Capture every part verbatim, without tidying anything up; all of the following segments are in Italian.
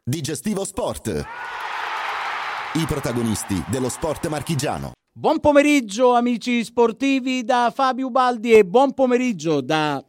Digestivo Sport. I protagonisti dello sport marchigiano. Buon pomeriggio amici sportivi da Fabio Ubaldi e buon pomeriggio da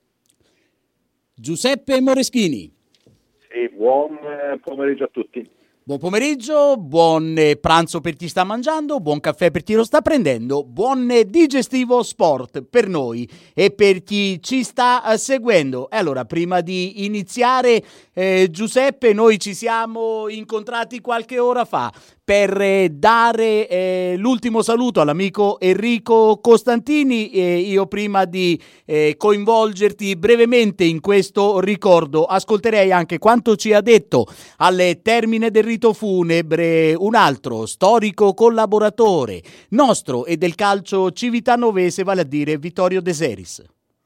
Giuseppe Moreschini. Sì, buon pomeriggio a tutti. Buon pomeriggio, buon pranzo per chi sta mangiando, buon caffè per chi lo sta prendendo, buon digestivo sport per noi e per chi ci sta seguendo. E allora, prima di iniziare, eh, Giuseppe, noi ci siamo incontrati qualche ora fa per eh, dare eh, l'ultimo saluto all'amico Enrico Costantini. E io, prima di eh, coinvolgerti brevemente in questo ricordo, ascolterei anche quanto ci ha detto al termine del rito funebre un altro storico collaboratore nostro e del calcio civitanovese, vale a dire Vittorio De Seris.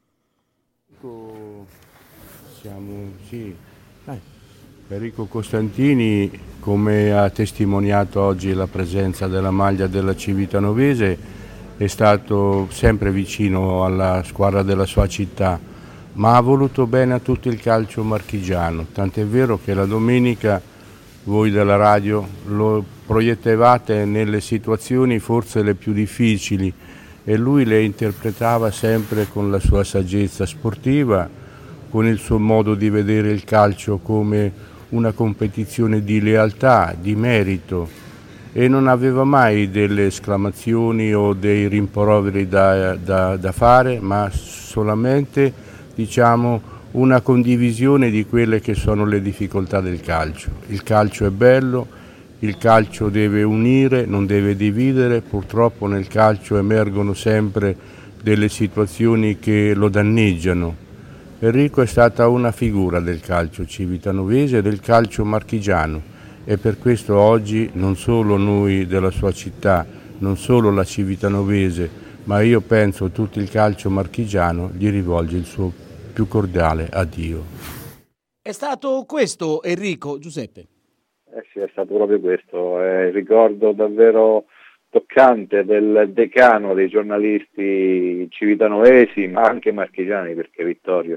Siamo, sì. Dai. Enrico Costantini, come ha testimoniato oggi la presenza della maglia della Civitanovese, è stato sempre vicino alla squadra della sua città, ma ha voluto bene a tutto il calcio marchigiano, tant'è vero che la domenica voi della radio lo proiettevate nelle situazioni forse le più difficili e lui le interpretava sempre con la sua saggezza sportiva, con il suo modo di vedere il calcio come una competizione di lealtà, di merito, e non aveva mai delle esclamazioni o dei rimproveri da, da, da fare, ma solamente, diciamo, una condivisione di quelle che sono le difficoltà del calcio. Il calcio è bello, il calcio deve unire, non deve dividere, purtroppo nel calcio emergono sempre delle situazioni che lo danneggiano. Enrico è stata una figura del calcio civitanovese e del calcio marchigiano e per questo oggi non solo noi della sua città, non solo la Civitanovese, ma io penso tutto il calcio marchigiano gli rivolge il suo più cordiale addio. È stato questo, Enrico, Giuseppe? Eh sì, è stato proprio questo, è il ricordo davvero toccante del decano dei giornalisti civitanovesi, ma anche marchigiani, perché Vittorio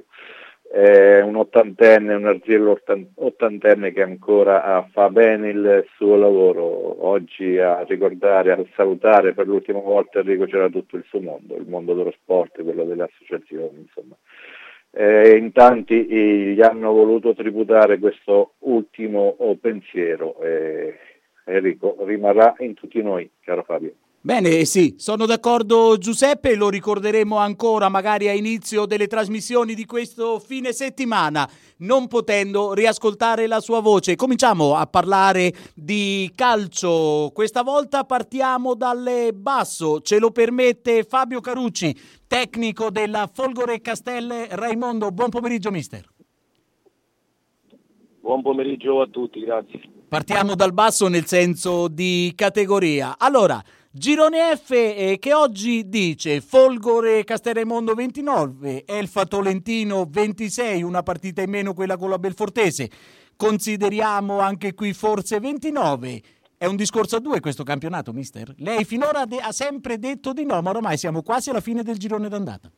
è un ottantenne, un arziello ottantenne che ancora fa bene il suo lavoro. Oggi a ricordare, a salutare per l'ultima volta Enrico c'era tutto il suo mondo, il mondo dello sport, quello delle associazioni, insomma. Eh, in tanti eh, gli hanno voluto tributare questo ultimo oh, pensiero. Eh, Enrico rimarrà in tutti noi, caro Fabio. Bene, sì, sono d'accordo Giuseppe, lo ricorderemo ancora magari a inizio delle trasmissioni di questo fine settimana, non potendo riascoltare la sua voce. Cominciamo a parlare di calcio, questa volta partiamo dal basso, ce lo permette Fabio Carucci, tecnico della Folgore Castel Raimondo. Buon pomeriggio mister. Buon pomeriggio a tutti, grazie. Partiamo dal basso nel senso di categoria. Allora, Girone F eh, che oggi dice Folgore Castelraimondo ventinove, Elfa Tolentino ventisei, una partita in meno quella con la Belfortese. Consideriamo anche qui forse ventinove. È un discorso a due questo campionato, mister? Lei finora de- ha sempre detto di no, ma ormai siamo quasi alla fine del girone d'andata.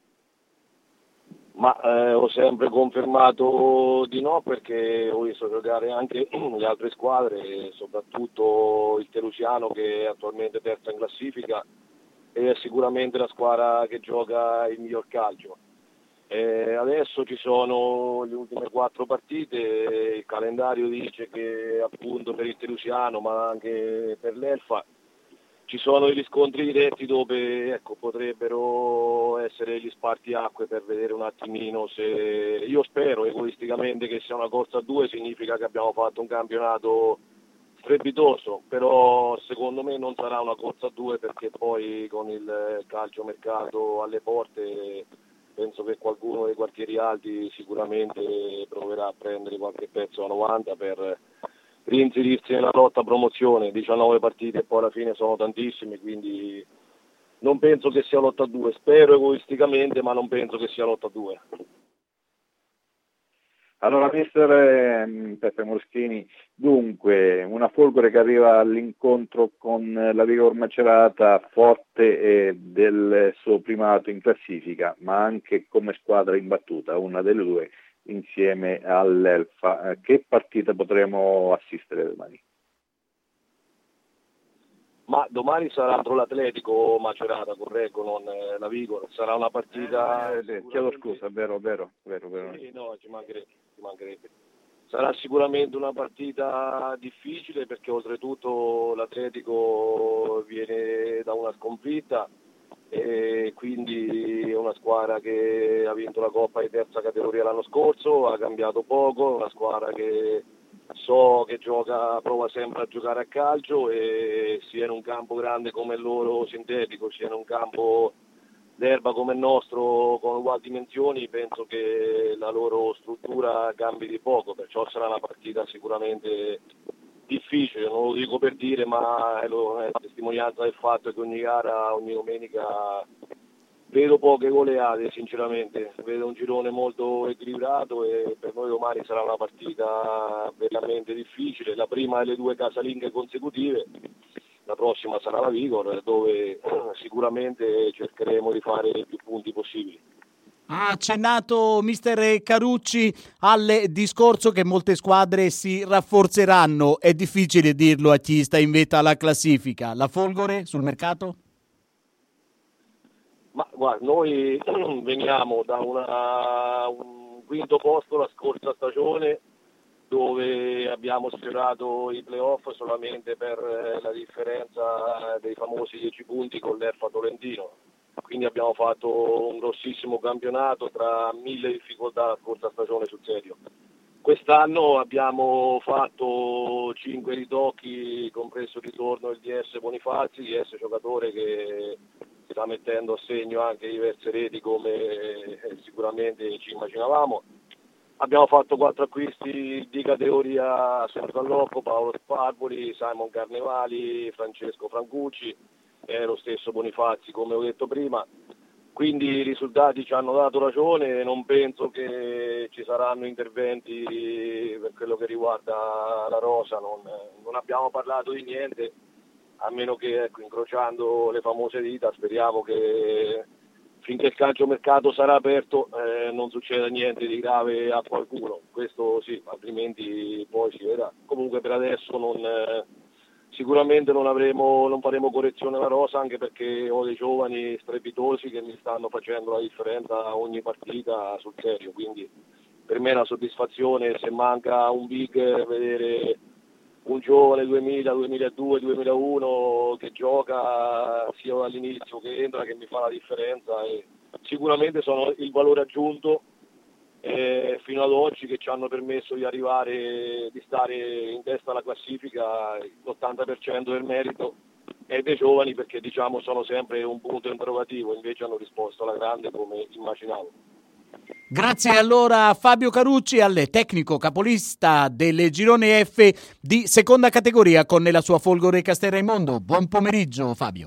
Ma eh, ho sempre confermato di no perché ho visto giocare anche le altre squadre, soprattutto il Terusiano che è attualmente terza in classifica e è sicuramente la squadra che gioca il miglior calcio. E adesso ci sono le ultime quattro partite, il calendario dice che appunto per il Terusiano ma anche per l'Elfa ci sono degli scontri diretti dove ecco, potrebbero essere gli spartiacque per vedere un attimino se... Io spero egoisticamente che sia una corsa a due, significa che abbiamo fatto un campionato strepitoso, però secondo me non sarà una corsa a due perché poi con il calciomercato alle porte penso che qualcuno dei quartieri alti sicuramente proverà a prendere qualche pezzo a novanta per reinserirsi nella lotta a promozione. Diciannove partite e poi alla fine sono tantissime, quindi non penso che sia lotta a due, spero egoisticamente ma non penso che sia lotta a due. Allora mister eh, Peppe Moreschini, dunque una Folgore che arriva all'incontro con la Vigor Macerata forte eh, del suo primato in classifica, ma anche come squadra imbattuta, una delle due insieme all'Elfa. Eh, che partita potremo assistere domani? Ma domani sarà contro l'Atletico Macerata, correggo, non eh, la Vigor. Sarà una partita... Eh, eh, chiedo scusa, vero, vero, vero, vero. Sì, no, ci mancherebbe, ci mancherebbe. Sarà sicuramente una partita difficile perché oltretutto l'Atletico viene da una sconfitta e quindi è una squadra che ha vinto la Coppa di terza categoria l'anno scorso, ha cambiato poco, una squadra che so che gioca, prova sempre a giocare a calcio, e sia in un campo grande come il loro sintetico, sia in un campo d'erba come il nostro con uguali dimensioni, penso che la loro struttura cambi di poco, perciò sarà una partita sicuramente difficile, non lo dico per dire, ma è, lo, è la testimonianza del fatto che ogni gara, ogni domenica vedo poche goleate, sinceramente, vedo un girone molto equilibrato e per noi domani sarà una partita veramente difficile, la prima delle due casalinghe consecutive, la prossima sarà la Vigor, dove sicuramente cercheremo di fare i più punti possibili. Ha accennato mister Carucci al discorso che molte squadre si rafforzeranno, è difficile dirlo a chi sta in vetta alla classifica. La Folgore sul mercato? Ma guarda, noi veniamo da una, un quinto posto la scorsa stagione, dove abbiamo sfiorato i playoff solamente per la differenza dei famosi dieci punti con l'Erfa Tolentino. Quindi abbiamo fatto un grossissimo campionato tra mille difficoltà la scorsa stagione sul serio. Quest'anno abbiamo fatto cinque ritocchi, compreso il ritorno del D S Bonifazzi, D S giocatore che sta mettendo a segno anche diverse reti come sicuramente ci immaginavamo. Abbiamo fatto quattro acquisti di categoria sul Gallocco, Paolo Sparboli, Simon Carnevali, Francesco Francucci e lo stesso Bonifazzi, come ho detto prima. Quindi i risultati ci hanno dato ragione, non penso che ci saranno interventi per quello che riguarda la rosa, non, non abbiamo parlato di niente, a meno che, ecco, incrociando le famose dita, speriamo che finché il calciomercato sarà aperto eh, non succeda niente di grave a qualcuno, questo sì, altrimenti poi si vedrà. Comunque per adesso non, eh, sicuramente non, avremo, non faremo correzione alla rosa, anche perché ho dei giovani strepitosi che mi stanno facendo la differenza ogni partita sul serio, quindi per me è una soddisfazione, se manca un big, vedere un giovane duemila, duemiladue, duemilauno che gioca sia dall'inizio che entra, che mi fa la differenza, e sicuramente sono il valore aggiunto eh, fino ad oggi che ci hanno permesso di arrivare, di stare in testa alla classifica. L'ottanta per cento del merito è dei giovani, perché diciamo sono sempre un punto interrogativo, invece hanno risposto alla grande come immaginavo. Grazie allora a Fabio Carucci, al tecnico capolista del girone F di seconda categoria con la sua Folgore Castelraimondo. Buon pomeriggio Fabio.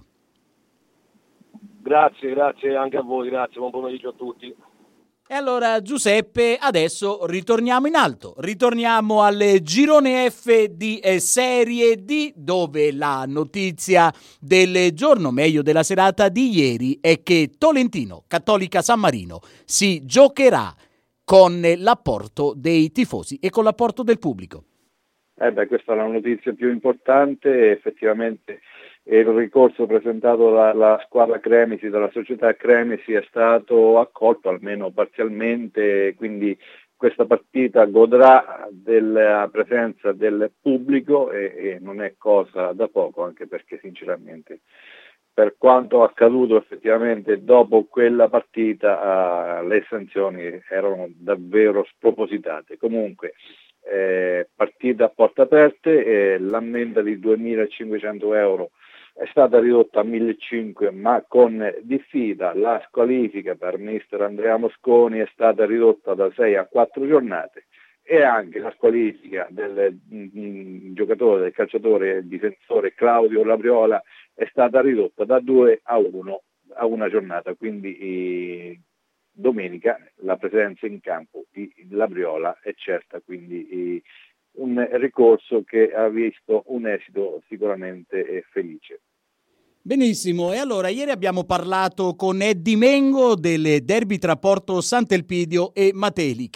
Grazie, grazie anche a voi, grazie, buon pomeriggio a tutti. E allora Giuseppe, adesso ritorniamo in alto, ritorniamo al girone F di eh, Serie D, dove la notizia del giorno, meglio della serata di ieri, è che Tolentino Cattolica San Marino si giocherà con l'apporto dei tifosi e con l'apporto del pubblico. Eh beh, questa è la notizia più importante, effettivamente il ricorso presentato dalla squadra Cremisi, dalla società Cremisi, è stato accolto almeno parzialmente, quindi questa partita godrà della presenza del pubblico e, e non è cosa da poco, anche perché sinceramente per quanto accaduto effettivamente dopo quella partita uh, le sanzioni erano davvero spropositate. Comunque eh, partita a porte aperte, eh, l'ammenda di duemilacinquecento euro è stata ridotta a millecinquecento, ma con diffida. La squalifica per mister Andrea Mosconi è stata ridotta da sei a quattro giornate, e anche la squalifica del mm, giocatore, del calciatore e difensore Claudio Labriola è stata ridotta da due a uno a una giornata, quindi eh, domenica la presenza in campo di Labriola è certa, quindi eh, un ricorso che ha visto un esito sicuramente eh, felice. Benissimo, e allora ieri abbiamo parlato con Eddie Mengo del derby tra Porto Sant'Elpidio e Matelica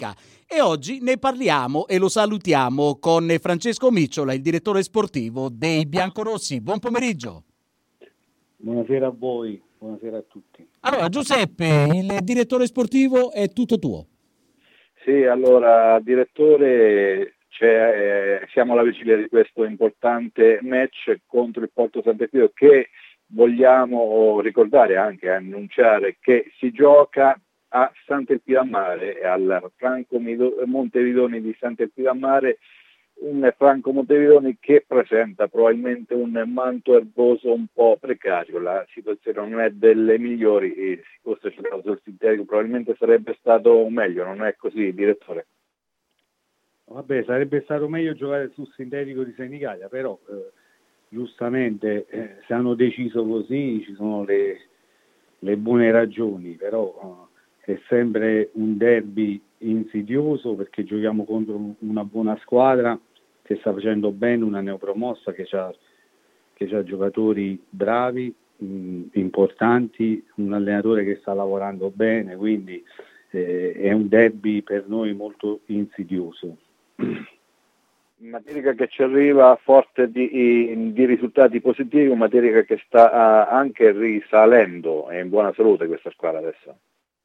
e oggi ne parliamo e lo salutiamo con Francesco Micciola, il direttore sportivo dei biancorossi. Buon pomeriggio. Buonasera a voi, buonasera a tutti. Allora Giuseppe, il direttore sportivo è tutto tuo. Sì, allora direttore, c'è, eh, siamo alla vigilia di questo importante match contro il Porto Sant'Elpidio che vogliamo ricordare, anche annunciare che si gioca a Sant'Elpidio a Mare, al Franco Montevidoni di Sant'Elpidio a Mare, un Franco Montevidoni che presenta probabilmente un manto erboso un po' precario, la situazione non è delle migliori e se fosse giocato sul sintetico probabilmente sarebbe stato meglio, non è così, direttore? Vabbè, sarebbe stato meglio giocare sul sintetico di Senigallia, però eh, giustamente eh, se hanno deciso così ci sono le, le buone ragioni, però eh, è sempre un derby insidioso perché giochiamo contro una buona squadra che sta facendo bene, una neopromossa che ha che c'ha giocatori bravi, mh, importanti, un allenatore che sta lavorando bene, quindi eh, è un derby per noi molto insidioso. Matelica che ci arriva forte di, di risultati positivi, un Matelica che sta anche risalendo, è in buona salute questa squadra adesso.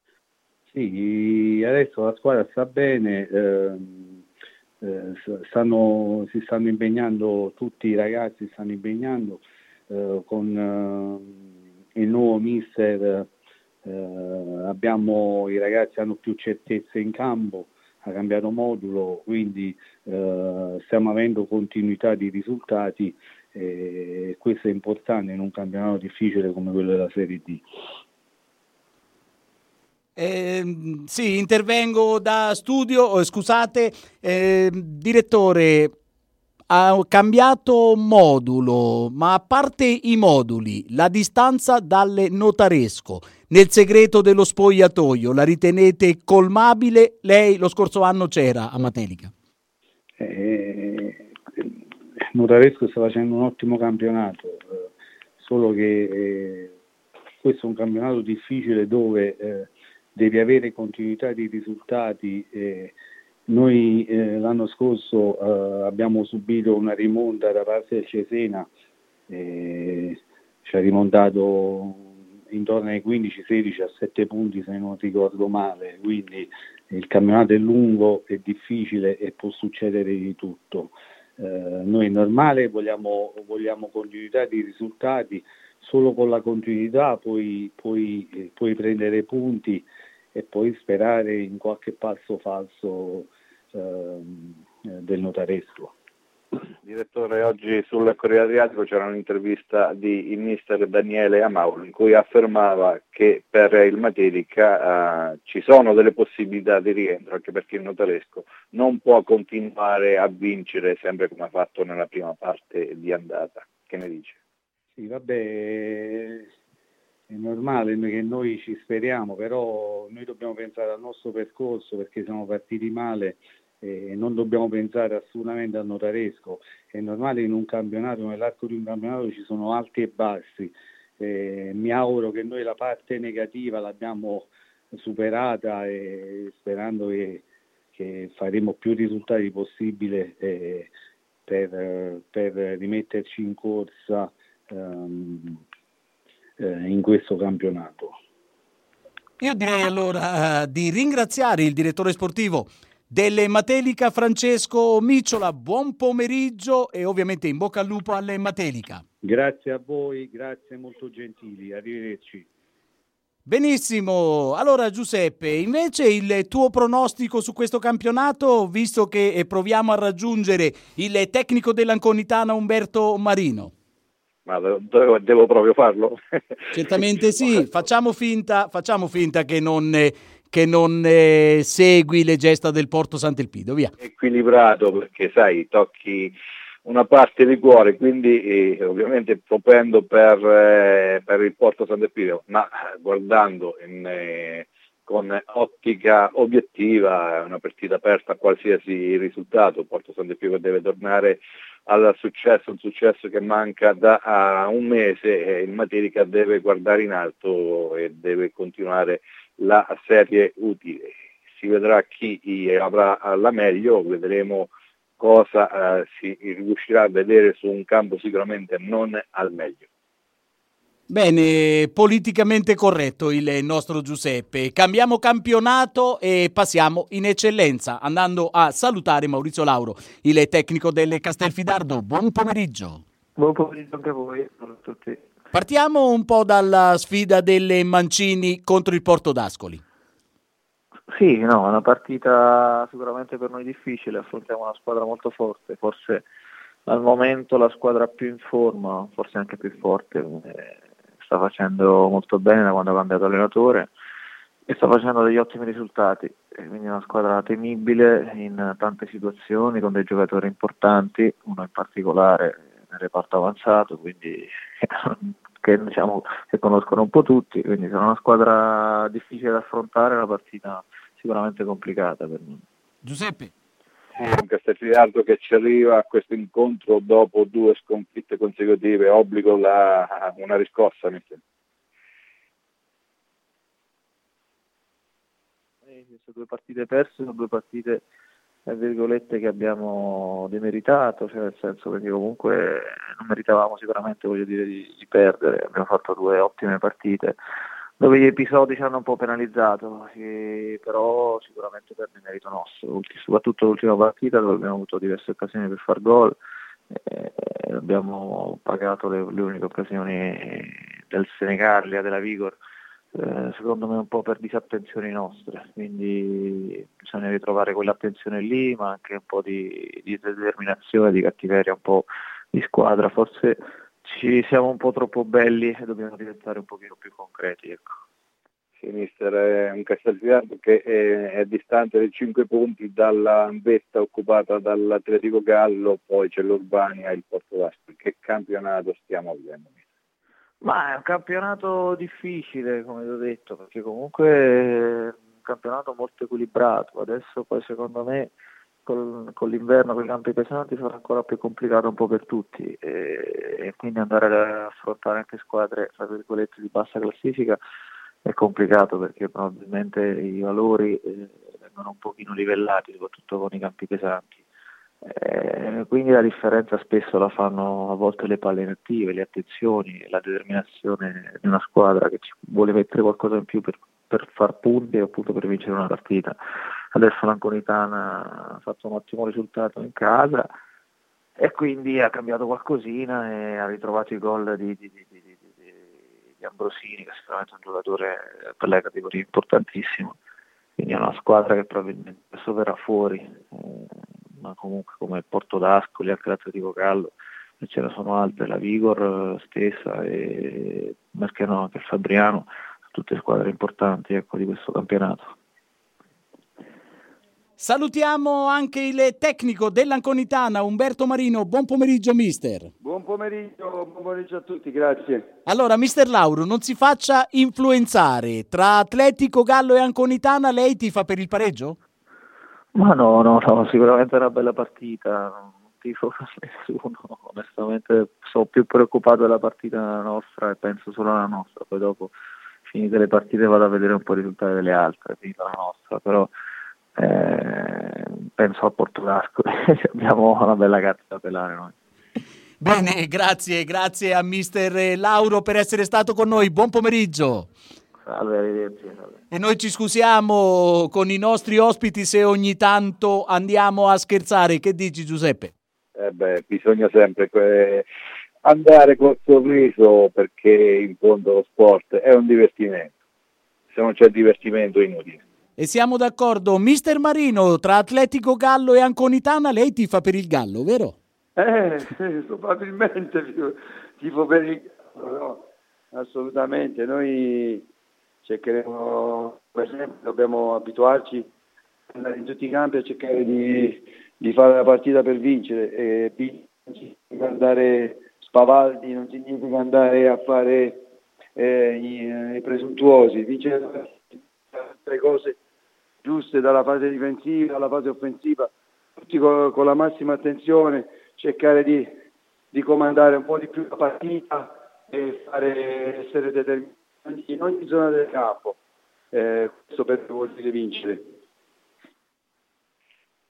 Sì, adesso la squadra sta bene, eh, eh, stanno, si stanno impegnando, tutti i ragazzi stanno impegnando eh, con eh, il nuovo mister, eh, abbiamo, i ragazzi hanno più certezze in campo, ha cambiato modulo, quindi eh, stiamo avendo continuità di risultati e questo è importante in un campionato difficile come quello della Serie D. Eh, sì, intervengo da studio, oh, scusate, eh, direttore, ha cambiato modulo, ma a parte i moduli, la distanza dalle Notaresco, nel segreto dello spogliatoio, la ritenete colmabile? Lei lo scorso anno c'era a Matelica. Eh, Notaresco sta facendo un ottimo campionato, eh, solo che eh, questo è un campionato difficile dove eh, devi avere continuità di risultati. Eh, noi eh, l'anno scorso eh, abbiamo subito una rimonta da parte del Cesena, eh, ci ha rimontato intorno ai quindici sedici a sette punti se non ricordo male, quindi il campionato è lungo, è difficile e può succedere di tutto. Eh, noi è normale, vogliamo, vogliamo continuità di risultati, solo con la continuità puoi, puoi, eh, puoi prendere punti e poi sperare in qualche passo falso eh, del Notaresco. Direttore, oggi sul Corriere Adriatico c'era un'intervista di il mister Daniele Amauro in cui affermava che per il Matelica eh, ci sono delle possibilità di rientro, anche perché il Notaresco non può continuare a vincere sempre come ha fatto nella prima parte di andata. Che ne dice? Sì, vabbè, è normale che noi ci speriamo, però noi dobbiamo pensare al nostro percorso perché siamo partiti male e non dobbiamo pensare assolutamente al Notaresco. È normale in un campionato, nell'arco di un campionato ci sono alti e bassi. Eh, mi auguro che noi la parte negativa l'abbiamo superata e sperando che, che faremo più risultati possibile eh, per, per rimetterci in corsa ehm, eh, in questo campionato. Io direi allora uh, di ringraziare il direttore sportivo delle Matelica Francesco Micciola. Buon pomeriggio e ovviamente in bocca al lupo alle Matelica. Grazie a voi, grazie, molto gentili, arrivederci. Benissimo, allora Giuseppe, invece il tuo pronostico su questo campionato, visto che proviamo a raggiungere il tecnico dell'Anconitana Umberto Marino? Ma devo, devo proprio farlo? Certamente sì, facciamo finta, facciamo finta che non, che non eh, segui le gesta del Porto Sant'Elpidio, via. Equilibrato, perché sai, tocchi una parte di cuore, quindi eh, ovviamente propendo per, eh, per il Porto Sant'Elpidio, ma guardando in, eh, con ottica obiettiva è una partita aperta a qualsiasi risultato. Il Porto Sant'Elpidio deve tornare al successo, un successo che manca da uh, un mese e il Matelica deve guardare in alto e deve continuare la serie utile. si vedrà chi avrà la meglio, vedremo cosa eh, si riuscirà a vedere su un campo sicuramente non al meglio. Bene, politicamente corretto il nostro Giuseppe. Cambiamo campionato e passiamo in eccellenza, andando a salutare Maurizio Lauro, il tecnico del Castelfidardo. Buon pomeriggio. Buon pomeriggio anche a voi, a tutti. Partiamo un po' dalla sfida delle Mancini contro il Porto d'Ascoli. Sì, no, è una partita sicuramente per noi difficile, affrontiamo una squadra molto forte, forse al momento la squadra più in forma, forse anche più forte, eh, sta facendo molto bene da quando ha cambiato allenatore e sta facendo degli ottimi risultati, e quindi è una squadra temibile in tante situazioni con dei giocatori importanti, uno in particolare nel reparto avanzato, quindi che, diciamo, che conoscono un po' tutti, quindi sarà una squadra difficile da affrontare, una partita sicuramente complicata per noi. Giuseppe. Un Castelfidardo che ci arriva a questo incontro dopo due sconfitte consecutive, obbligo la, una riscossa, mi sembra. Queste due partite perse sono due partite tra virgolette che abbiamo demeritato, cioè nel senso che comunque non meritavamo sicuramente, voglio dire, di, di perdere. Abbiamo fatto due ottime partite dove gli episodi ci hanno un po' penalizzato, sì, però sicuramente per il merito nostro, soprattutto l'ultima partita dove abbiamo avuto diverse occasioni per far gol, eh, abbiamo pagato le, le uniche occasioni del Senegalia, della Vigor, eh, secondo me un po' per disattenzioni nostre, quindi bisogna ritrovare quell'attenzione lì, ma anche un po' di, di determinazione, di cattiveria un po' di squadra, forse ci siamo un po' troppo belli e dobbiamo diventare un pochino più concreti, ecco. Sì, mister, è un Castelfidardo che è, è distante di cinque punti dalla vetta occupata dall'Atletico Gallo, poi c'è l'Urbania e il Porto d'Ascoli. Che campionato stiamo vivendo? Ma è un campionato difficile, come vi ho detto, perché comunque è un campionato molto equilibrato. Adesso poi secondo me Con, con l'inverno, con i campi pesanti sarà ancora più complicato un po' per tutti, e, e quindi andare ad affrontare anche squadre tra virgolette di bassa classifica è complicato, perché probabilmente i valori eh, vengono un pochino livellati, soprattutto con i campi pesanti, eh, quindi la differenza spesso la fanno a volte le palle inattive, le attenzioni, la determinazione di una squadra che ci vuole mettere qualcosa in più per, per far punti e appunto per vincere una partita. Adesso l'Anconitana ha fatto un ottimo risultato in casa e quindi ha cambiato qualcosina e ha ritrovato i gol di, di, di, di, di, di Ambrosini, che è sicuramente un giocatore per le categorie importantissimo, quindi è una squadra che probabilmente adesso verrà fuori, eh, ma comunque come il Porto d'Ascoli, anche l'Atletico Gallo, e ce ne sono altre, la Vigor stessa e perché no, anche il Fabriano, tutte squadre importanti, ecco, di questo campionato. Salutiamo anche il tecnico dell'Anconitana, Umberto Marino. Buon pomeriggio, mister. Buon pomeriggio, buon pomeriggio a tutti, grazie. Allora, mister Lauro, non si faccia influenzare. Tra Atletico, Gallo e Anconitana, lei tifa per il pareggio? Ma no, no, no, sicuramente è una bella partita. Non tifo per nessuno. Onestamente sono più preoccupato della partita nostra e penso solo alla nostra. Poi dopo, finite le partite, vado a vedere un po' i risultati delle altre, finita la nostra, però Eh, penso a Porto d'Ascoli. Abbiamo una bella carta da pelare noi. Bene, grazie, grazie a mister Lauro per essere stato con noi. Buon pomeriggio. Salve, arrivederci. Salve. E noi ci scusiamo con i nostri ospiti se ogni tanto andiamo a scherzare. Che dici, Giuseppe? Eh beh, bisogna sempre eh, andare col sorriso, perché in fondo lo sport è un divertimento. Se non c'è divertimento è inutile. E siamo d'accordo. Mister Marino, tra Atletico Gallo e Anconitana, lei tifa per il Gallo, vero? Eh, probabilmente tifo per il Gallo, no, assolutamente. Noi cercheremo, per esempio, dobbiamo abituarci ad andare in tutti i campi a cercare di, di fare la partita per vincere. E non significa andare spavaldi, non significa andare a fare eh, i, i presuntuosi. Vincere le cose giuste dalla fase difensiva alla fase offensiva, tutti con, con la massima attenzione, cercare di, di comandare un po' di più la partita e fare, essere determinati in ogni zona del campo, eh, questo per vuol dire vincere.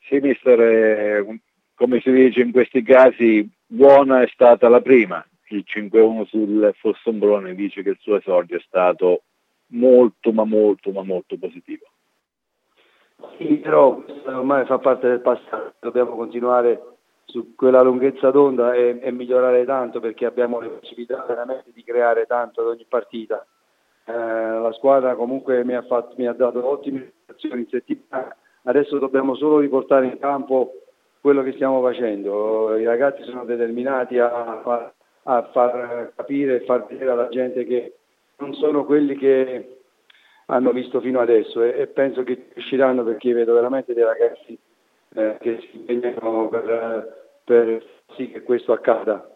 Sì, mister, eh, come si dice in questi casi, buona è stata la prima. Il cinque a uno sul Fossombrone dice che il suo esordio è stato molto, ma molto, ma molto positivo. Sì, però questo ormai fa parte del passato, dobbiamo continuare su quella lunghezza d'onda e, e migliorare tanto, perché abbiamo le possibilità veramente di creare tanto ad ogni partita. Eh, la squadra comunque mi ha, fatto, mi ha dato ottime prestazioni in settimana, adesso dobbiamo solo riportare in campo quello che stiamo facendo. I ragazzi sono determinati a far, a far capire e far vedere alla gente che non sono quelli che hanno visto fino adesso, e, e penso che riusciranno, perché vedo veramente dei ragazzi eh, che si impegnano per, per sì che questo accada.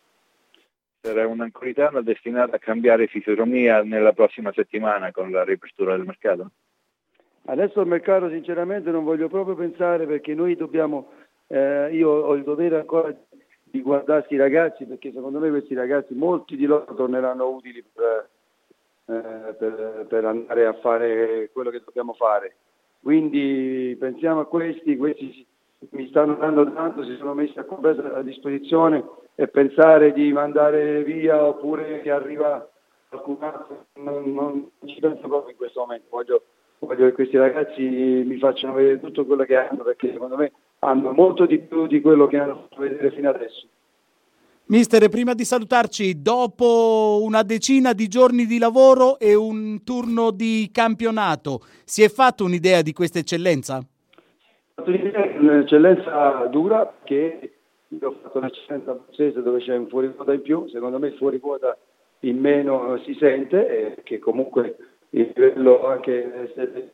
Sarà un ancoritano destinato a cambiare fisionomia nella prossima settimana con la riapertura del mercato? Adesso il mercato sinceramente non voglio proprio pensare, perché noi dobbiamo, eh, io ho il dovere ancora di guardarsi i ragazzi, perché secondo me questi ragazzi, molti di loro torneranno utili per, eh, per, per andare a fare quello che dobbiamo fare. Quindi pensiamo a questi, questi mi stanno dando tanto, si sono messi a completa disposizione, e pensare di mandare via oppure che arriva qualcun altro non, non ci penso proprio in questo momento. Voglio, voglio che questi ragazzi mi facciano vedere tutto quello che hanno, perché secondo me hanno molto di più di quello che hanno fatto vedere fino adesso. Mister, prima di salutarci, dopo una decina di giorni di lavoro e un turno di campionato, si è fatto un'idea di questa eccellenza? Un'eccellenza dura, che io ho fatto l'eccellenza abruzzese dove c'è un fuori quota in più, secondo me il fuori quota in meno si sente, e che comunque il livello anche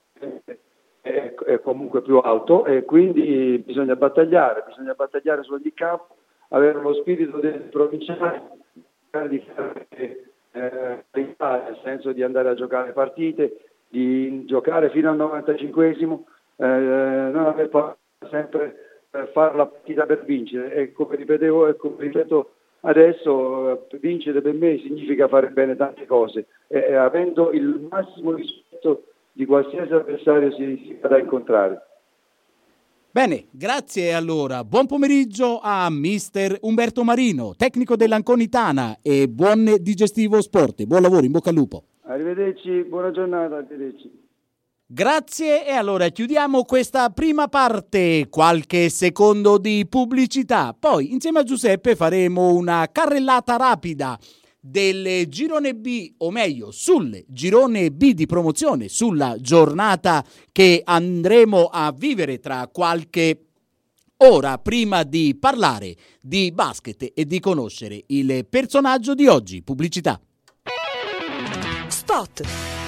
è, è comunque più alto, e quindi bisogna battagliare, bisogna battagliare su ogni campo, avere lo spirito del provinciale, di fare eh, nel senso di andare a giocare partite, di giocare fino al novantacinquesimo, eh, non aver paura sempre per fare la partita per vincere, e come ripetevo e come ripeto adesso, vincere per me significa fare bene tante cose, e, e avendo il massimo rispetto di qualsiasi avversario si, si vada a incontrare. Bene, grazie allora. Buon pomeriggio a mister Umberto Marino, tecnico dell'Anconitana, e buon digestivo sport. Buon lavoro, in bocca al lupo. Arrivederci, buona giornata, arrivederci. Grazie, e allora chiudiamo questa prima parte, qualche secondo di pubblicità, poi insieme a Giuseppe faremo una carrellata rapida del girone B, o meglio sul girone B di promozione, sulla giornata che andremo a vivere tra qualche ora, prima di parlare di basket e di conoscere il personaggio di oggi. Pubblicità. Spot.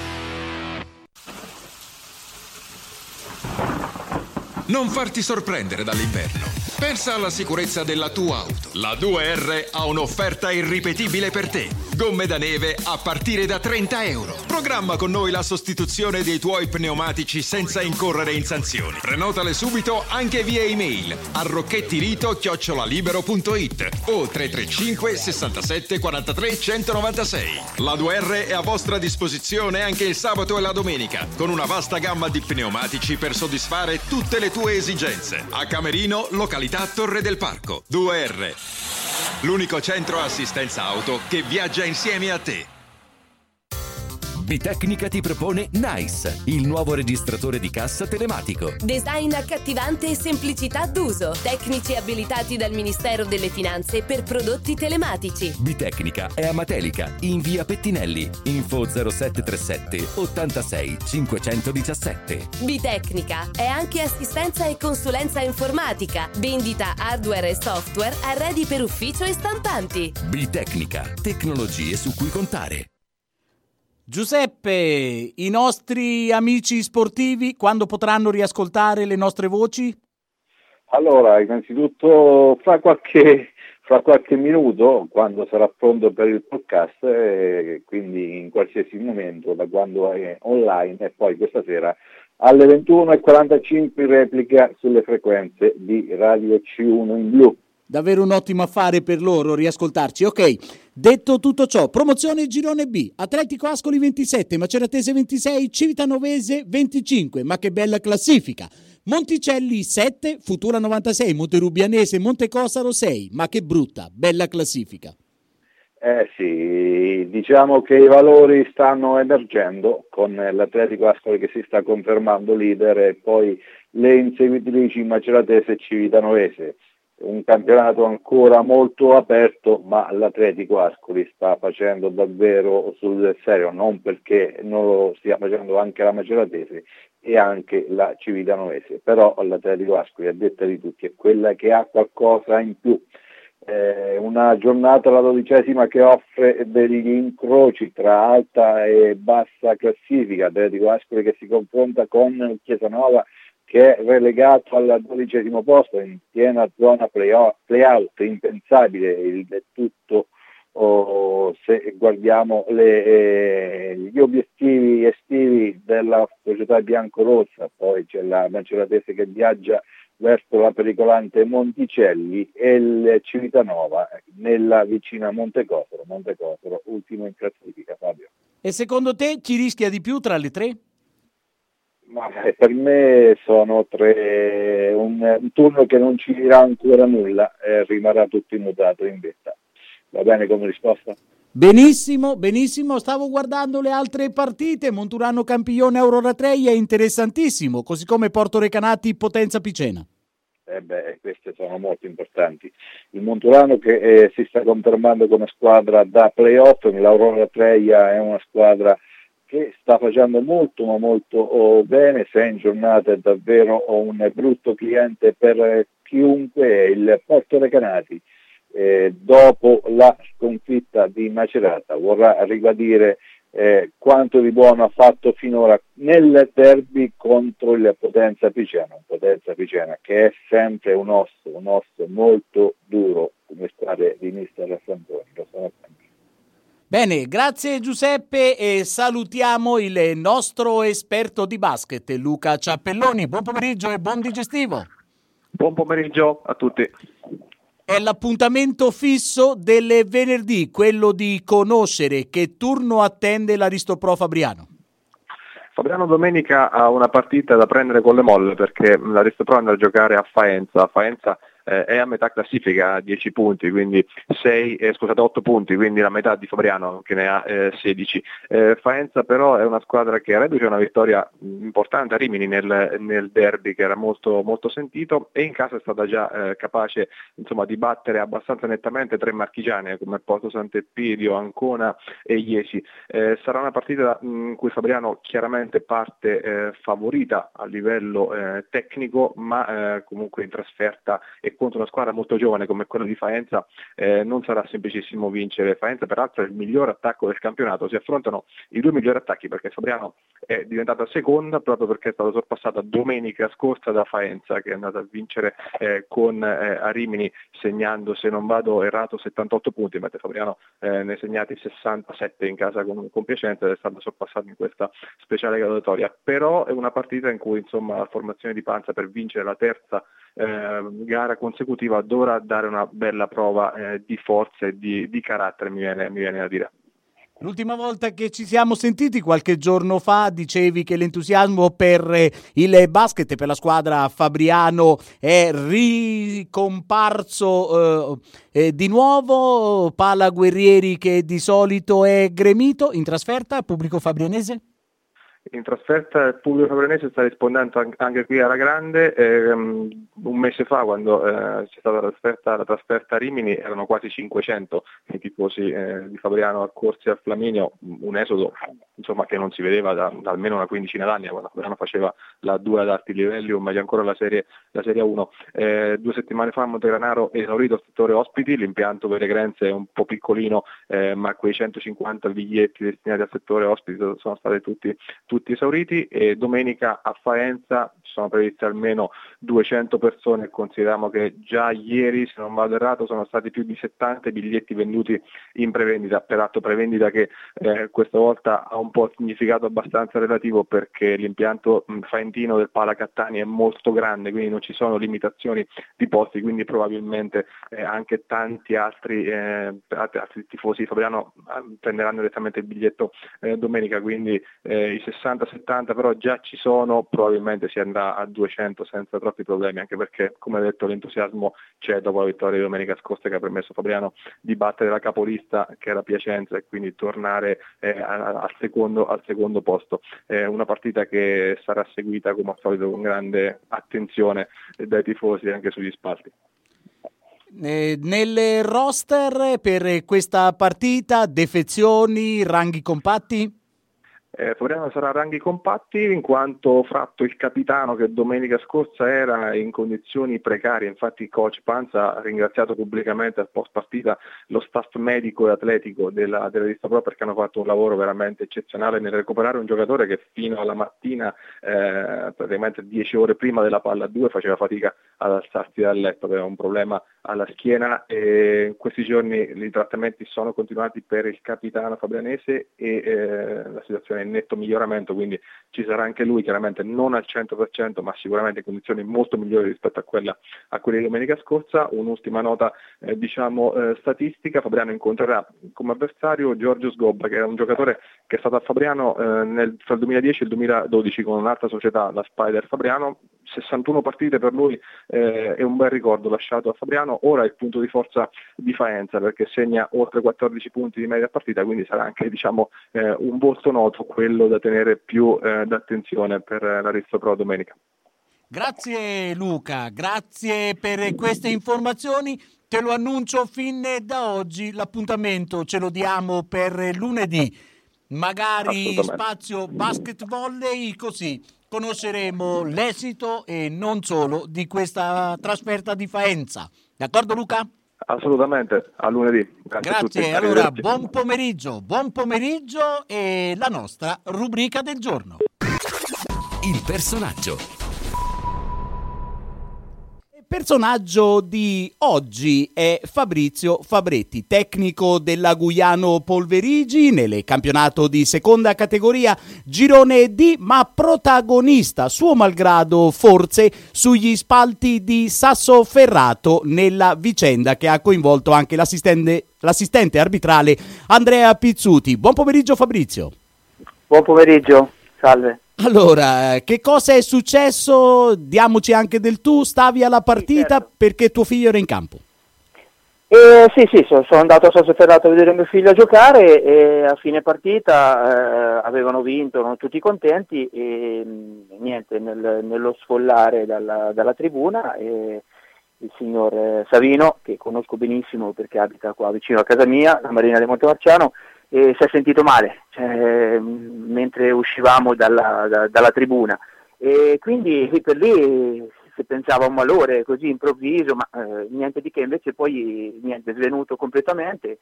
Non farti sorprendere dall'inverno. Pensa alla sicurezza della tua auto. La due R ha un'offerta irripetibile per te. Gomme da neve a partire da trenta euro. Programma con noi la sostituzione dei tuoi pneumatici senza incorrere in sanzioni. Prenotale subito anche via email a rocchettirito chiocciola libero punto it o tre tre cinque sessantasette quarantatré centonovantasei. La due R è a vostra disposizione anche il sabato e la domenica, con una vasta gamma di pneumatici per soddisfare tutte le tue esigenze. A Camerino, località Torre del Parco. due R, l'unico centro assistenza auto che viaggia insieme a te. Bitecnica ti propone Nice, il nuovo registratore di cassa telematico. Design accattivante e semplicità d'uso. Tecnici abilitati dal Ministero delle Finanze per prodotti telematici. Bitecnica è a Matelica, in via Pettinelli. Info zero sette tre sette ottantasei cinquecentodiciassette. Bitecnica è anche assistenza e consulenza informatica. Vendita hardware e software arredi per ufficio e stampanti. Bitecnica, tecnologie su cui contare. Giuseppe, i nostri amici sportivi quando potranno riascoltare le nostre voci? Allora, innanzitutto fra qualche, fra qualche minuto, quando sarà pronto per il podcast, eh, quindi in qualsiasi momento, da quando è online, e poi questa sera alle ventuno e quarantacinque in replica sulle frequenze di Radio C uno in blu. Davvero un ottimo affare per loro riascoltarci. Ok, Detto tutto ciò, promozione girone B, Atletico Ascoli ventisette, Maceratese ventisei, Civitanova venticinque, ma che bella classifica. Monticelli sette, Futura novantasei, Monterubianese, Montecosaro sei, ma che brutta, bella classifica. Eh sì, diciamo che i valori stanno emergendo con l'Atletico Ascoli che si sta confermando leader e poi le inseguitrici Maceratese e Civitanovese. Un campionato ancora molto aperto, ma l'Atletico Ascoli sta facendo davvero sul serio, non perché non lo stia facendo anche la Maceratese e anche la Civitanovese, però l'Atletico Ascoli, a detta di tutti, è quella che ha qualcosa in più. Eh, una giornata, la dodicesima, che offre degli incroci tra alta e bassa classifica. Atletico Ascoli che si confronta con Chiesanova, che è relegato al dodicesimo posto in piena zona play-out, impensabile il tutto oh, se guardiamo le, eh, gli obiettivi estivi della società biancorossa. Poi c'è la Maceratese che viaggia verso la pericolante Monticelli e il Civitanova nella vicina Montecosaro, Montecosaro ultimo in classifica. Fabio. E secondo te chi rischia di più tra le tre? Ma per me sono tre, un, un turno che non ci dirà ancora nulla e rimarrà tutto immutato in vetta. Va bene come risposta? Benissimo, benissimo, stavo guardando le altre partite. Monturano Campione Aurora Treia è interessantissimo, così come Porto Recanati Potenza Picena. Eh beh, queste sono molto importanti. Il Monturano che eh, si sta confermando come squadra da playoff, l'Aurora Treia è una squadra che sta facendo molto ma molto oh, bene, sei in giornata è davvero un brutto cliente per eh, chiunque. Il Porto Recanati eh, dopo la sconfitta di Macerata vorrà ribadire eh, quanto di buono ha fatto finora nel derby contro il Potenza Picena, un Potenza Picena che è sempre un osso, un osso molto duro come squadre di mister Rassantoni, lo sono sempre. Bene, grazie Giuseppe e salutiamo il nostro esperto di basket Luca Ciappelloni. Buon pomeriggio e buon digestivo. Buon pomeriggio a tutti. È l'appuntamento fisso del venerdì, quello di conoscere che turno attende l'Aristopro Fabriano. Fabriano domenica ha una partita da prendere con le molle perché l'Aristopro andrà a giocare a Faenza. A Faenza eh, è a metà classifica, a dieci punti, quindi sei, eh, scusate, otto punti, quindi la metà di Fabriano che ne ha eh, sedici. Eh, Faenza però è una squadra che reduce una vittoria importante a Rimini nel, nel derby che era molto, molto sentito e in casa è stata già eh, capace insomma di battere abbastanza nettamente tre marchigiane come Porto Sant'Epidio, Ancona e Iesi. Eh, sarà una partita in cui Fabriano chiaramente parte eh, favorita a livello eh, tecnico, ma eh, comunque in trasferta e contro una squadra molto giovane come quella di Faenza eh, non sarà semplicissimo vincere. Faenza peraltro è il miglior attacco del campionato, si affrontano i due migliori attacchi perché Fabriano è diventata seconda proprio perché è stata sorpassata domenica scorsa da Faenza che è andata a vincere eh, con eh, a Rimini segnando, se non vado errato, settantotto punti, mentre Fabriano eh, ne ha segnati sessantasette in casa con, con Piacenza ed è stata sorpassata in questa speciale graduatoria. Però è una partita in cui insomma la formazione di Panza per vincere la terza eh, gara consecutiva dovrà dare una bella prova eh, di forza e di, di carattere, mi viene, mi viene a dire. L'ultima volta che ci siamo sentiti qualche giorno fa dicevi che l'entusiasmo per il basket, per la squadra Fabriano è ricomparso eh, eh, di nuovo. Pala Guerrieri che di solito è gremito in trasferta, pubblico fabrianese? In trasferta il pubblico fabrianese sta rispondendo anche qui alla grande. Eh, un mese fa, quando eh, c'è stata la trasferta, la trasferta a Rimini, erano quasi cinquecento i tifosi eh, di Fabriano accorsi al Flaminio, un esodo insomma che non si vedeva da, da almeno una quindicina d'anni, quando Fabriano faceva la due ad alti livelli o meglio ancora la serie, la serie uno. Eh, due settimane fa a Montegranaro è esaurito il settore ospiti, l'impianto Veregrenze è un po' piccolino, eh, ma quei centocinquanta biglietti destinati al settore ospiti sono stati tutti, tutti tutti esauriti e domenica a Faenza sono previste almeno duecento persone, consideriamo che già ieri, se non vado errato, sono stati più di settanta biglietti venduti in prevendita, peraltro prevendita che eh, questa volta ha un po' significato abbastanza relativo perché l'impianto mh, faentino del Pala Catania è molto grande, quindi non ci sono limitazioni di posti, quindi probabilmente eh, anche tanti altri, eh, altri tifosi di Fabriano prenderanno direttamente il biglietto eh, domenica, quindi eh, i sessanta settanta però già ci sono, probabilmente si andrà a duecento senza troppi problemi, anche perché come detto l'entusiasmo c'è dopo la vittoria di domenica scorsa che ha permesso a Fabriano di battere la capolista che era Piacenza e quindi tornare eh, al, secondo, al secondo posto. È una partita che sarà seguita come al solito con grande attenzione dai tifosi anche sugli spalti. Eh, nel roster per questa partita, defezioni, ranghi compatti? Eh, Fabriano sarà a ranghi compatti in quanto Fratto, il capitano che domenica scorsa era in condizioni precarie, infatti il coach Panza ha ringraziato pubblicamente al post partita lo staff medico e atletico della, della Lista Pro perché hanno fatto un lavoro veramente eccezionale nel recuperare un giocatore che fino alla mattina, eh, praticamente dieci ore prima della palla due, faceva fatica ad alzarsi dal letto, aveva un problema alla schiena e in questi giorni i trattamenti sono continuati per il capitano fabrianese e eh, la situazione è in netto miglioramento, quindi ci sarà anche lui, chiaramente non al cento per cento ma sicuramente in condizioni molto migliori rispetto a quella a quelle di domenica scorsa. Un'ultima nota eh, diciamo eh, statistica: Fabriano incontrerà come avversario Giorgio Sgobba, che era un giocatore che è stato a Fabriano eh, nel, tra il duemiladieci e il duemiladodici con un'altra società, la Spider Fabriano, sessantuno partite per lui, eh, è un bel ricordo lasciato a Fabriano. Ora è il punto di forza di Faenza perché segna oltre quattordici punti di media partita, quindi sarà anche diciamo eh, un volto noto, quello da tenere più eh, d'attenzione per la Risto Pro domenica. Grazie Luca, grazie per queste informazioni. Te lo annuncio fin da oggi, l'appuntamento ce lo diamo per lunedì, magari spazio basket volley, così conosceremo l'esito e non solo di questa trasferta di Faenza. D'accordo Luca? Assolutamente, a lunedì. Grazie, Grazie. A tutti. Allora buon pomeriggio, buon pomeriggio e la nostra rubrica del giorno. Il personaggio. Il personaggio di oggi è Fabrizio Fabretti, tecnico della Guiano Polverigi nel campionato di seconda categoria girone D, ma protagonista suo malgrado forse sugli spalti di Sassoferrato nella vicenda che ha coinvolto anche l'assistente, l'assistente arbitrale Andrea Pizzuti. Buon pomeriggio Fabrizio. Buon pomeriggio, salve. Allora, che cosa è successo? Diamoci anche del tu, stavi alla partita, sì, certo, perché tuo figlio era in campo. Eh, sì, sì, sono, sono andato a Sassoferrato a vedere mio figlio giocare e a fine partita eh, avevano vinto, erano tutti contenti e niente, nel, nello sfollare dalla, dalla tribuna eh, il signor eh, Savino, che conosco benissimo perché abita qua vicino a casa mia, la Marina di Montemarciano, e si è sentito male cioè, mentre uscivamo dalla, da, dalla tribuna e quindi lì per lì si pensava a un malore così improvviso, ma eh, niente di che, invece poi niente, è svenuto completamente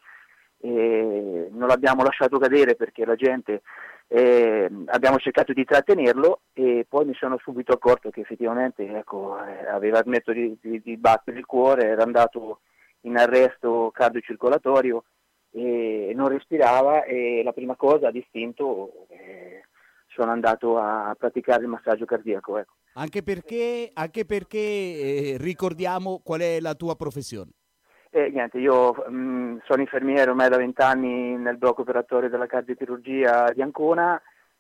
e non l'abbiamo lasciato cadere perché la gente eh, abbiamo cercato di trattenerlo e poi mi sono subito accorto che effettivamente ecco, eh, aveva smesso di, di, di battere il cuore, era andato in arresto cardiocircolatorio e non respirava e la prima cosa d'istinto eh, sono andato a praticare il massaggio cardiaco. Ecco. Anche perché, anche perché eh, ricordiamo qual è la tua professione. Eh, niente, io mh, sono infermiere ormai da vent'anni nel blocco operatorio della cardiochirurgia di Ancona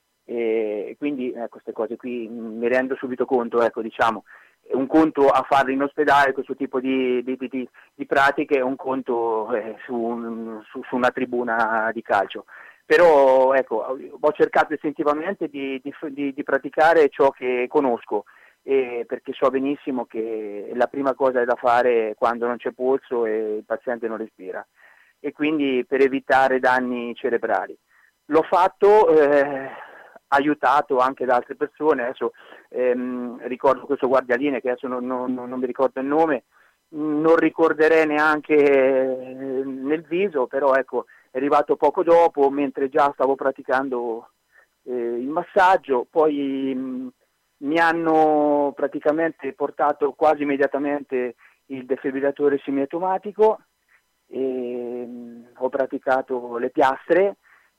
e quindi eh, queste cose qui mh, mi rendo subito conto, ecco, diciamo. Un conto a farlo in ospedale questo tipo di, di, di, di pratiche, un conto eh, su, un, su, su una tribuna di calcio. Però ecco, ho cercato istintivamente di, di, di, di praticare ciò che conosco, eh, perché so benissimo che la prima cosa è da fare quando non c'è polso e il paziente non respira, e quindi per evitare danni cerebrali. L'ho fatto... Eh, aiutato anche da altre persone, adesso ehm, ricordo questo guardialine che adesso non, non, non mi ricordo il nome, non ricorderei neanche eh, nel viso, però ecco è arrivato poco dopo mentre già stavo praticando eh, il massaggio, poi mh, mi hanno praticamente portato quasi immediatamente il defibrillatore semiautomatico, e, mh, ho praticato le piastre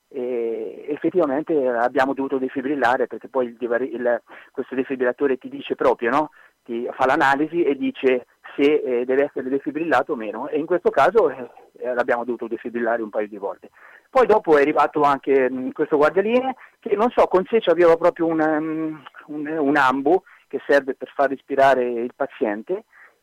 e effettivamente abbiamo dovuto defibrillare, perché poi il, il, questo defibrillatore ti dice proprio, no? Ti fa l'analisi e dice se eh, deve essere defibrillato o meno, e in questo caso eh, l'abbiamo dovuto defibrillare un paio di volte. Poi dopo è arrivato anche mh, questo guardialine che non so, con sé aveva proprio un, um, un, un ambu che serve per far respirare il paziente,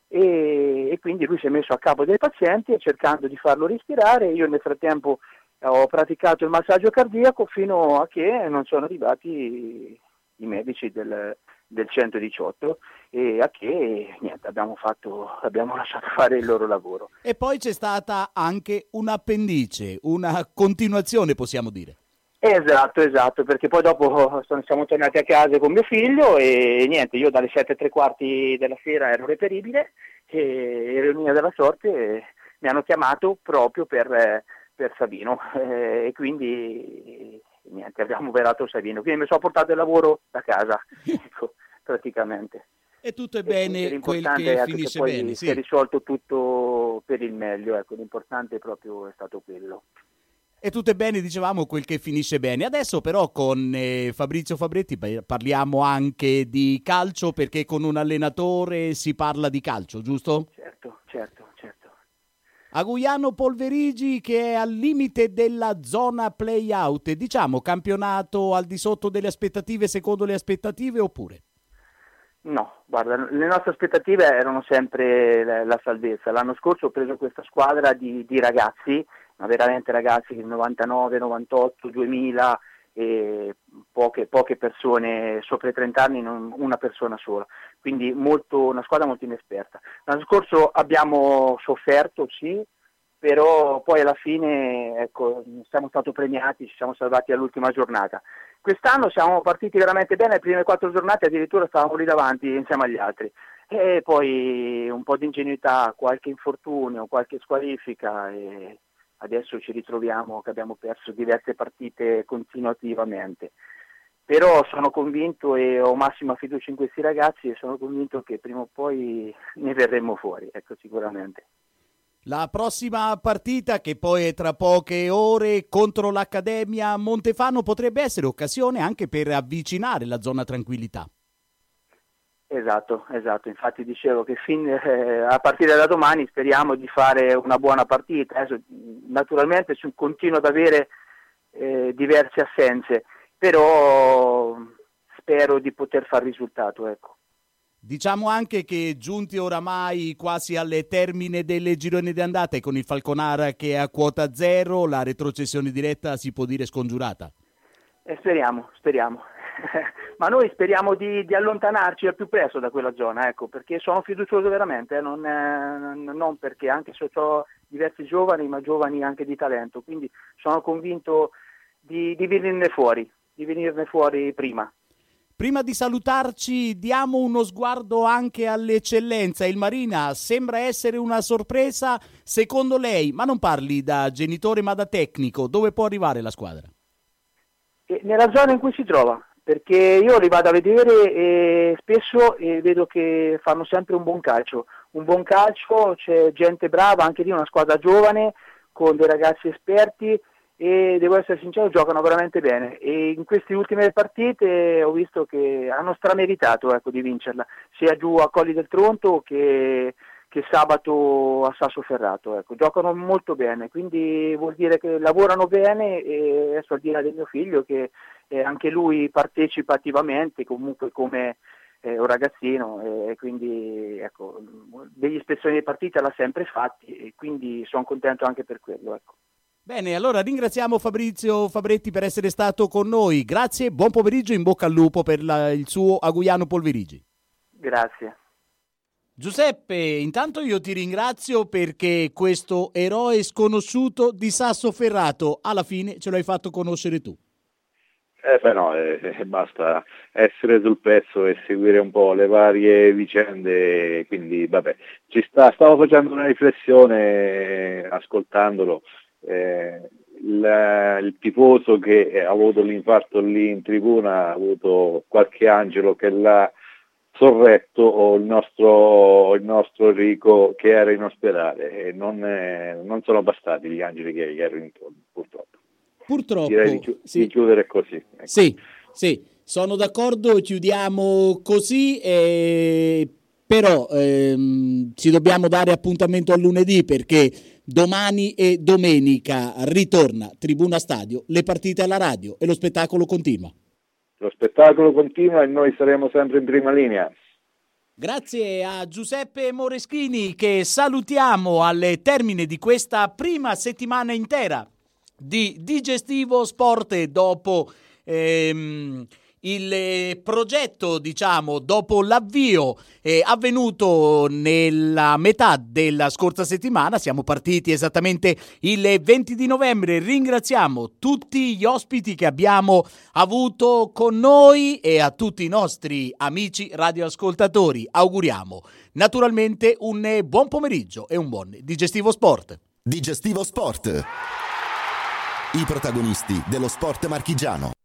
e, e quindi lui si è messo a capo dei pazienti cercando di farlo respirare. Io nel frattempo ho praticato il massaggio cardiaco fino a che non sono arrivati i medici del, del centodiciotto e a che niente, abbiamo fatto, abbiamo lasciato fare il loro lavoro. E poi c'è stata anche un'appendice, una continuazione, possiamo dire. Esatto, esatto, perché poi dopo siamo tornati a casa con mio figlio e niente, io dalle sette e tre quarti della sera ero reperibile e ironia della sorte mi hanno chiamato proprio per, per Savino eh, e quindi niente, abbiamo operato Savino, quindi mi sono portato il lavoro da casa, ecco, praticamente. E tutto è bene e quel che ecco, finisce che poi bene, si sì. è risolto tutto per il meglio, ecco, l'importante proprio è stato quello. E tutto è bene, dicevamo, quel che finisce bene. Adesso però con eh, Fabrizio Fabretti parliamo anche di calcio, perché con un allenatore si parla di calcio, giusto? Certo, certo, certo. Aguiano Polverigi che è al limite della zona play-out, diciamo campionato al di sotto delle aspettative, secondo le aspettative, oppure? No, guarda, le nostre aspettative erano sempre la, la salvezza. L'anno scorso ho preso questa squadra di, di ragazzi, ma veramente ragazzi del novantanove, novantotto, duemila, e poche, poche persone sopra i trenta anni, non una persona sola, quindi molto, una squadra molto inesperta. L'anno scorso abbiamo sofferto, sì, però poi alla fine ecco, siamo stati premiati, ci siamo salvati all'ultima giornata. Quest'anno siamo partiti veramente bene, le prime quattro giornate addirittura stavamo lì davanti insieme agli altri, e poi un po' di ingenuità, qualche infortunio, qualche squalifica e adesso ci ritroviamo che abbiamo perso diverse partite continuativamente. Però sono convinto e ho massima fiducia in questi ragazzi e sono convinto che prima o poi ne verremo fuori, ecco, sicuramente. La prossima partita, che poi è tra poche ore, contro l'Accademia Montefano, potrebbe essere occasione anche per avvicinare la zona tranquillità. Esatto, esatto, infatti dicevo che fin, eh, a partire da domani speriamo di fare una buona partita. Adesso, naturalmente continuo ad avere eh, diverse assenze, però spero di poter far risultato, ecco. Diciamo anche che giunti oramai quasi alle termine delle gironi di andata e con il Falconara che è a quota zero, la retrocessione diretta si può dire scongiurata. Eh, speriamo, speriamo. Ma noi speriamo di, di allontanarci al più presto da quella zona, ecco, perché sono fiducioso veramente, eh, non, eh, non perché anche se ho diversi giovani, ma giovani anche di talento, quindi sono convinto di, di venirne fuori, di venirne fuori prima. Prima di salutarci diamo uno sguardo anche all'eccellenza. Il Marina sembra essere una sorpresa, secondo lei, ma non parli da genitore ma da tecnico, dove può arrivare la squadra? E nella zona in cui si trova, perché io li vado a vedere e spesso e vedo che fanno sempre un buon calcio, un buon calcio, c'è gente brava, anche lì una squadra giovane con dei ragazzi esperti e devo essere sincero, giocano veramente bene e in queste ultime partite ho visto che hanno strameritato, ecco, di vincerla, sia giù a Colli del Tronto che, che sabato a Sassoferrato, ecco. Giocano molto bene, quindi vuol dire che lavorano bene e adesso al di là del mio figlio che eh, anche lui partecipa attivamente comunque come eh, un ragazzino e eh, quindi ecco, degli ispezioni di partita l'ha sempre fatti e quindi sono contento anche per quello, ecco. Bene, allora ringraziamo Fabrizio Fabretti per essere stato con noi. Grazie, buon pomeriggio, in bocca al lupo per la, il suo Aguiano Polverigi. Grazie. Giuseppe, intanto io ti ringrazio perché questo eroe sconosciuto di Sassoferrato alla fine ce l'hai fatto conoscere tu. Eh beh no, eh, basta essere sul pezzo e seguire un po' le varie vicende, quindi vabbè, ci sta, stavo facendo una riflessione ascoltandolo. Eh, il, il il tifoso che ha avuto l'infarto lì in tribuna ha avuto qualche angelo che l'ha sorretto, o il nostro, il nostro Enrico che era in ospedale, e non, è, non sono bastati gli angeli che gli erano intorno, purtroppo. Purtroppo. Direi di, chi- sì. di chiudere così. Ecco. Sì, sì, sono d'accordo, chiudiamo così, eh, però ehm, ci dobbiamo dare appuntamento a lunedì, perché domani e domenica ritorna Tribuna Stadio, le partite alla radio e lo spettacolo continua. Lo spettacolo continua e noi saremo sempre in prima linea. Grazie a Giuseppe Moreschini, che salutiamo al termine di questa prima settimana intera di Digestivo Sport, dopo ehm, il progetto, diciamo, dopo l'avvio eh, avvenuto nella metà della scorsa settimana. Siamo partiti esattamente il venti di novembre. Ringraziamo tutti gli ospiti che abbiamo avuto con noi e a tutti i nostri amici radioascoltatori auguriamo naturalmente un buon pomeriggio e un buon Digestivo Sport. Digestivo Sport. I protagonisti dello sport marchigiano.